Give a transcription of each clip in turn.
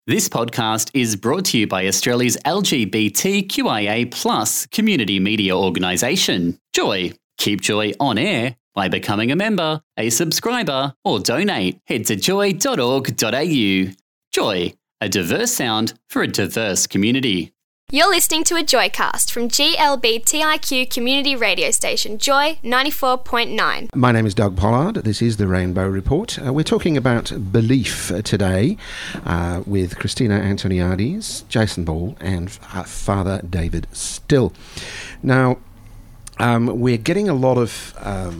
This podcast is brought to you by Australia's LGBTQIA+ community media organisation, Joy. Keep Joy on air by becoming a member, a subscriber, or donate. Head to joy.org.au. Joy, a diverse sound for a diverse community. You're listening to a Joycast from GLBTIQ community radio station Joy 94.9. My name is Doug Pollard. This is the Rainbow Report. We're talking about belief today with Christina Antoniades, Jason Ball and Father David Still. Now, we're getting a lot of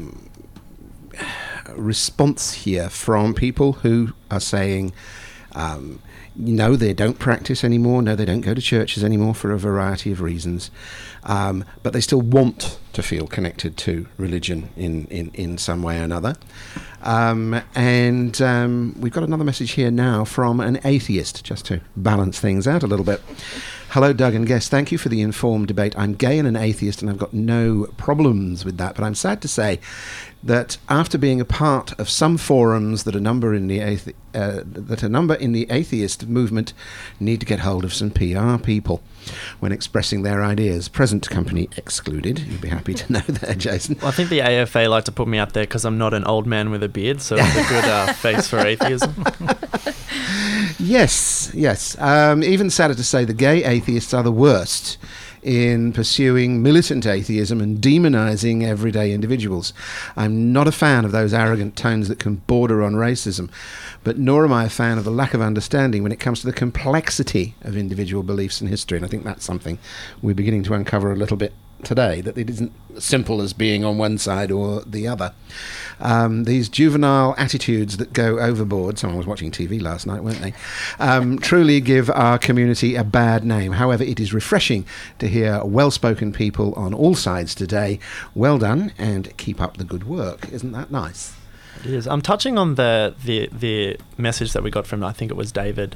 response here from people who are saying no, they don't practice anymore. No, they don't go to churches anymore for a variety of reasons. But they still want to feel connected to religion in some way or another. And we've got another message here now from an atheist, just to balance things out a little bit. Hello, Doug and guest. Thank you for the informed debate. I'm gay and an atheist, and I've got no problems with that. But I'm sad to say that after being a part of some forums that a number in the atheist movement need to get hold of some PR people when expressing their ideas. Present company excluded. You'd be happy to know that, Jason. Well, I think the AFA like to put me up there because I'm not an old man with a beard, so it's a good face for atheism. Yes. Even sadder to say, the gay atheists are the worst in pursuing militant atheism and demonising everyday individuals. I'm not a fan of those arrogant tones that can border on racism, but nor am I a fan of the lack of understanding when it comes to the complexity of individual beliefs and history. And I think that's something we're beginning to uncover a little bit today, that it isn't simple as being on one side or the other. These juvenile attitudes that go overboard, someone was watching TV last night, weren't they, truly give our community a bad name. However, it is refreshing to hear well-spoken people on all sides today. Well done, and keep up the good work. Isn't that nice? It is. I'm touching on the message that we got from, I think it was David,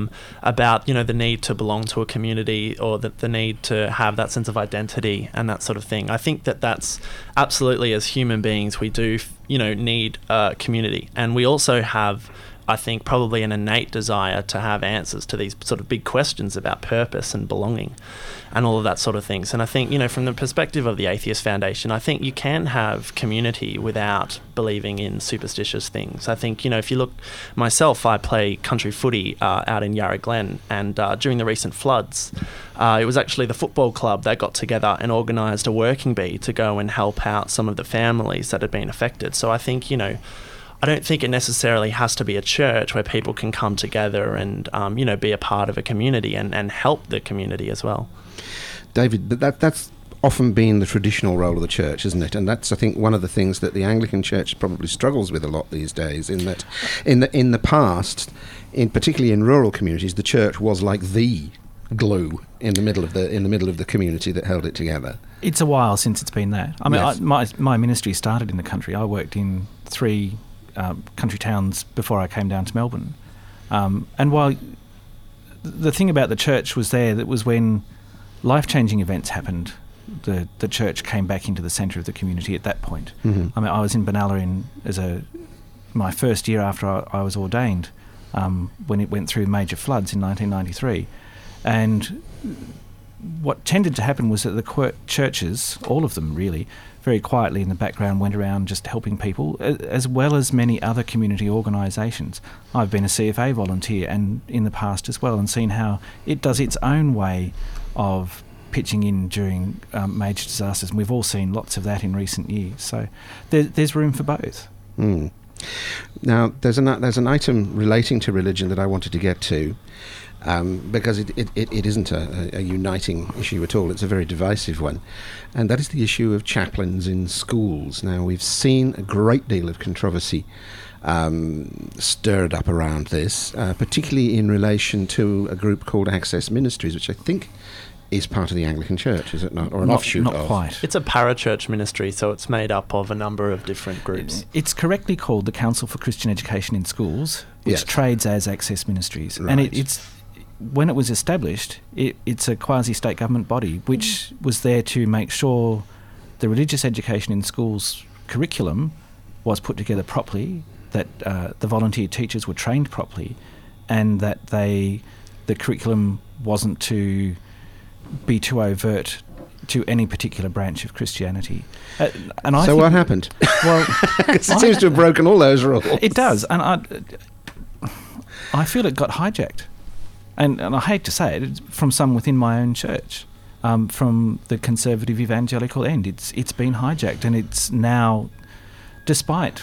about, the need to belong to a community, or the need to have that sense of identity and that sort of thing. I think that's absolutely, as human beings, we do, need a community. And we also have, I think, probably an innate desire to have answers to these sort of big questions about purpose and belonging and all of that sort of things. And I think, from the perspective of the Atheist Foundation, I think you can have community without believing in superstitious things. I think, if you look, myself, I play country footy out in Yarra Glen, and during the recent floods, it was actually the football club that got together and organised a working bee to go and help out some of the families that had been affected. So I think, I don't think it necessarily has to be a church where people can come together and, be a part of a community and help the community as well. David, that's often been the traditional role of the church, isn't it? And that's, I think, one of the things that the Anglican Church probably struggles with a lot these days, in that in the past, particularly in rural communities, the church was like the glue in the middle of the community that held it together. It's a while since it's been that. I mean, yes. my ministry started in the country. I worked in 3 country towns before I came down to Melbourne. And while the thing about the church was there, that was when life-changing events happened, the church came back into the centre of the community at that point. Mm-hmm. I mean, I was in Benalla my first year after I was ordained, when it went through major floods in 1993. And what tended to happen was that the churches, all of them really, very quietly in the background went around just helping people, as well as many other community organisations. I've been a CFA volunteer and in the past as well, and seen how it does its own way of pitching in during major disasters. And we've all seen lots of that in recent years. So there's room for both. Mm. Now, there's an item relating to religion that I wanted to get to, because it isn't a uniting issue at all. It's a very divisive one, and that is the issue of chaplains in schools. Now, we've seen a great deal of controversy stirred up around this, particularly in relation to a group called Access Ministries, which I think is part of the Anglican Church, is it not? Or an offshoot of? Not quite. It's a parachurch ministry, so it's made up of a number of different groups. It's correctly called the Council for Christian Education in Schools, which trades as Access Ministries. Right. And it's when it was established, it's a quasi-state government body which was there to make sure the religious education in schools curriculum was put together properly, that the volunteer teachers were trained properly, and that the curriculum wasn't to be too overt to any particular branch of Christianity. And I so what happened? Well, Because it seems to have broken all those rules. it does, and I feel it got hijacked, and I hate to say it, it's from some within my own church, from the conservative evangelical end. It's been hijacked, and it's now, despite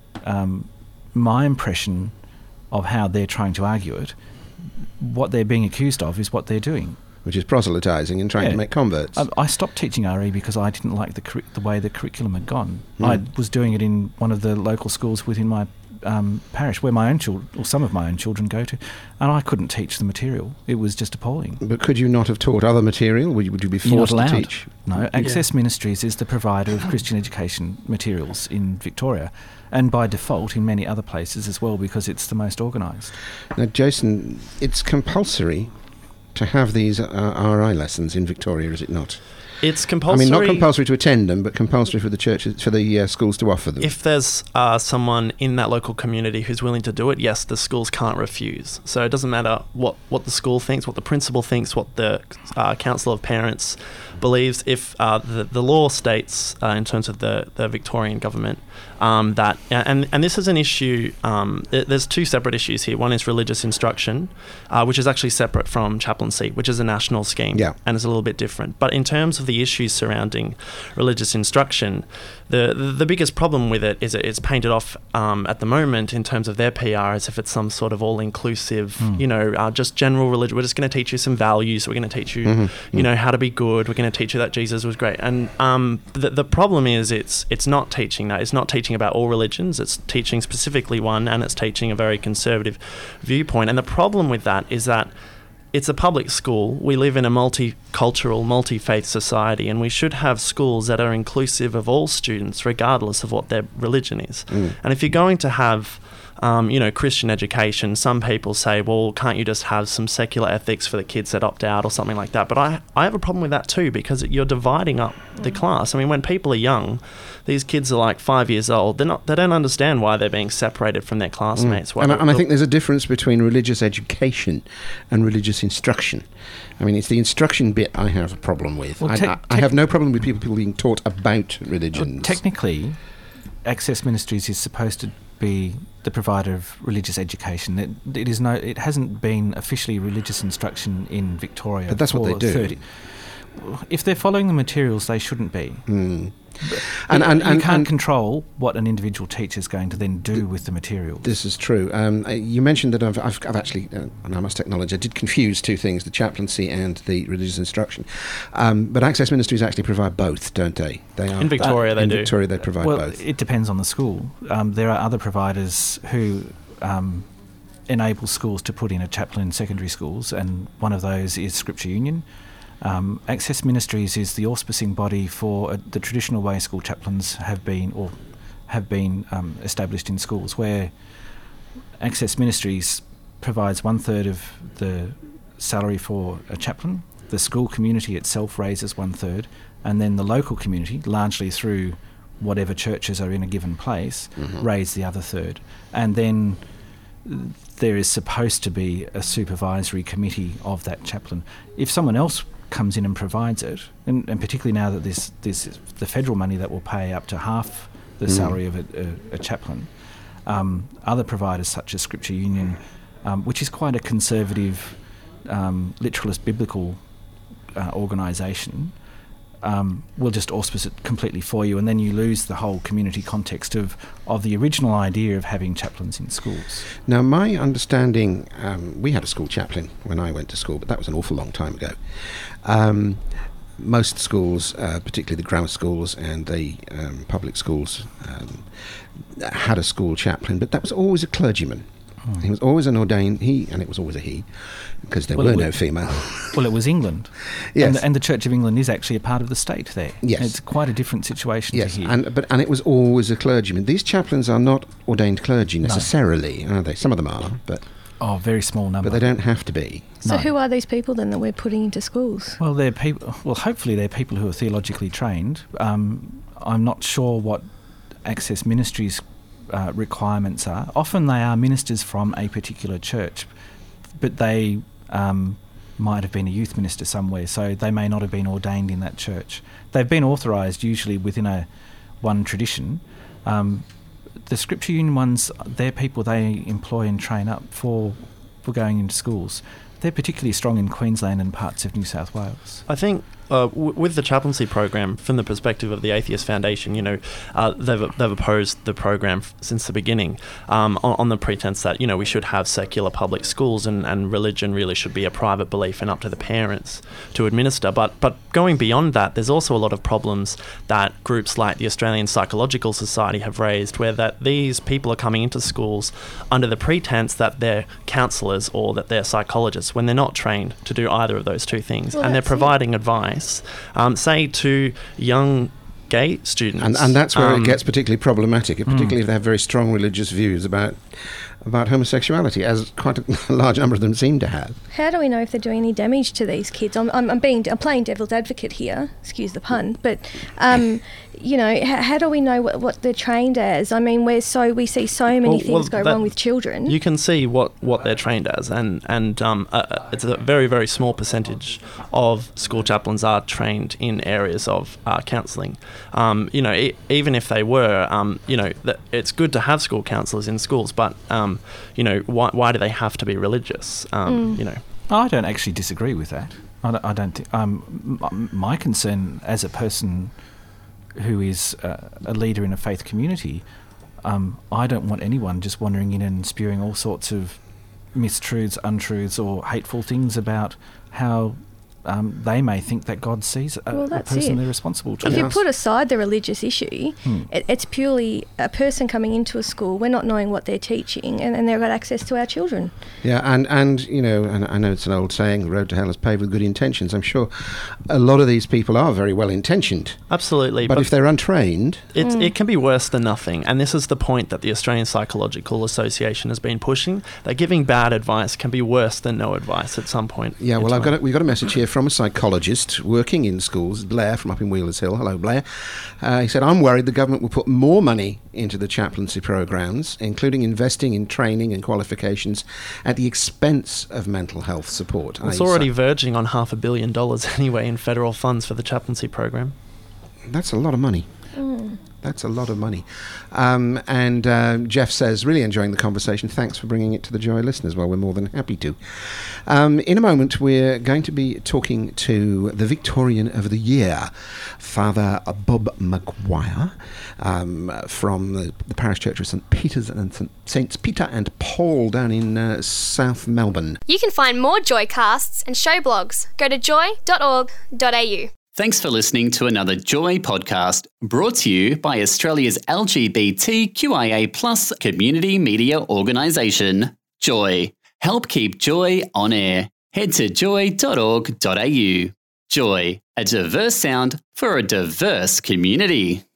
my impression of how they're trying to argue it, what they're being accused of is what they're doing. Which is proselytising and trying to make converts. I stopped teaching RE because I didn't like the way the curriculum had gone. I was doing it in one of the local schools within my parish where my own children, or some of my own children, go to, and I couldn't teach the material. It was just appalling. But could you not have taught other material? Would you be forced to teach? No, Access Ministries is the provider of Christian education materials in Victoria, and by default in many other places as well, because it's the most organised. Now, Jason, it's compulsory to have these RI lessons in Victoria, is it not? It's compulsory. I mean, not compulsory to attend them, but compulsory for the churches, for the schools to offer them. If there's someone in that local community who's willing to do it, yes, the schools can't refuse. So it doesn't matter what the school thinks, what the principal thinks, what the council of parents believes. If the law states, in terms of the Victorian government, that and this is an issue. There's two separate issues here. One is religious instruction, which is actually separate from chaplaincy, which is a national scheme, and is a little bit different. But in terms of the issues surrounding religious instruction, the biggest problem with it is it's painted off at the moment in terms of their PR as if it's some sort of all-inclusive, just general religion. We're just going to teach you some values. We're going to teach you, how to be good. We're going to teach you that Jesus was great. And the problem is it's not teaching that. It's not teaching about all religions. It's teaching specifically one, and it's teaching a very conservative viewpoint. And the problem with that is that it's a public school. We live in a multicultural, multi-faith society, and we should have schools that are inclusive of all students, regardless of what their religion is. And if you're going to have Christian education, some people say, well, can't you just have some secular ethics for the kids that opt out or something like that? But I have a problem with that too, because you're dividing up the class. I mean, when people are young, these kids are like 5 years old. They don't understand why they're being separated from their classmates. And I think there's a difference between religious education and religious instruction. I mean, it's the instruction bit I have a problem with. Well, I have no problem with people being taught about religions. Well, technically, Access Ministries is supposed to be the provider of religious education. It hasn't been officially religious instruction in Victoria. But that's what they do. If they're following the materials, they shouldn't be. And you can't control what an individual teacher is going to then do with the materials. This is true. You mentioned that I've actually, and I must acknowledge, I did confuse two things, the chaplaincy and the religious instruction. But Access Ministries actually provide both, don't they? They are, in Victoria, they do. In Victoria, they provide both. It depends on the school. There are other providers who enable schools to put in a chaplain in secondary schools, and one of those is Scripture Union. Access Ministries is the auspicing body for the traditional way school chaplains have been established in schools, where Access Ministries provides 1/3 of the salary for a chaplain. The school community itself raises 1/3, and then the local community, largely through whatever churches are in a given place, raise the other 1/3. And then there is supposed to be a supervisory committee of that chaplain. If someone else comes in and provides it, and particularly now that there's the federal money that will pay up to half the salary of a chaplain, other providers such as Scripture Union, which is quite a conservative, literalist biblical organisation, will just auspice it completely for you, and then you lose the whole community context of the original idea of having chaplains in schools. Now, my understanding, we had a school chaplain when I went to school, but that was an awful long time ago. Most schools, particularly the grammar schools and the public schools, had a school chaplain, but that was always a clergyman. He was always an ordained, and it was always a he, because there were no female. Well, it was England. Yes. And the Church of England is actually a part of the state there. Yes. It's quite a different situation to here. And it was always a clergyman. These chaplains are not ordained clergy necessarily, are they? Some of them are, but... Oh, very small number. But they don't have to be. So who are these people then that we're putting into schools? Well, they're people. Well, hopefully they're people who are theologically trained. I'm not sure what Access Ministries' requirements are. Often they are ministers from a particular church, but they might have been a youth minister somewhere, so they may not have been ordained in that church. They've been authorised usually within one tradition. The Scripture Union ones, they're people they employ and train up for going into schools. They're particularly strong in Queensland and parts of New South Wales. I think with the chaplaincy program, from the perspective of the Atheist Foundation, they've opposed the program since the beginning on the pretense that, we should have secular public schools and religion really should be a private belief and up to the parents to administer. But going beyond that, there's also a lot of problems that groups like the Australian Psychological Society have raised, where that these people are coming into schools under the pretense that they're counsellors or that they're psychologists, when they're not trained to do either of those two things. Well, and they're providing advice, say, to young gay students. And that's where it gets particularly problematic, particularly if they have very strong religious views about homosexuality, as quite a large number of them seem to have. How do we know if they're doing any damage to these kids? I'm playing devil's advocate here, excuse the pun, but how do we know what they're trained as? I mean, we see so many things go wrong with children. You can see what they're trained as, and it's a very, very small percentage of school chaplains are trained in areas of counselling. Even if they were, it's good to have school counsellors in schools, but why do they have to be religious? I don't actually disagree with that. I don't think. My concern as a person who is a leader in a faith community, I don't want anyone just wandering in and spewing all sorts of mistruths, untruths, or hateful things about how they may think that God sees a person they're responsible to. If you put aside the religious issue, it's purely a person coming into a school, we're not knowing what they're teaching, and they've got access to our children. Yeah, and I know it's an old saying, the road to hell is paved with good intentions. I'm sure a lot of these people are very well intentioned. Absolutely. But if they're untrained... It can be worse than nothing, and this is the point that the Australian Psychological Association has been pushing, that giving bad advice can be worse than no advice at some point. Yeah, well, we've got a message here from a psychologist working in schools, Blair from up in Wheelers Hill. Hello, Blair. He said, I'm worried the government will put more money into the chaplaincy programs, including investing in training and qualifications at the expense of mental health support. It's already verging on $500 million anyway in federal funds for the chaplaincy program. That's a lot of money. That's a lot of money. And Jeff says, really enjoying the conversation. Thanks for bringing it to the Joy listeners. Well, we're more than happy to. In a moment, we're going to be talking to the Victorian of the Year, Father Bob Maguire, from the parish church of St. Peter's and Saints Peter and Paul down in South Melbourne. You can find more Joycasts and show blogs. Go to joy.org.au. Thanks for listening to another Joy podcast brought to you by Australia's LGBTQIA+ community media organisation, Joy. Help keep Joy on air. Head to joy.org.au. Joy, a diverse sound for a diverse community.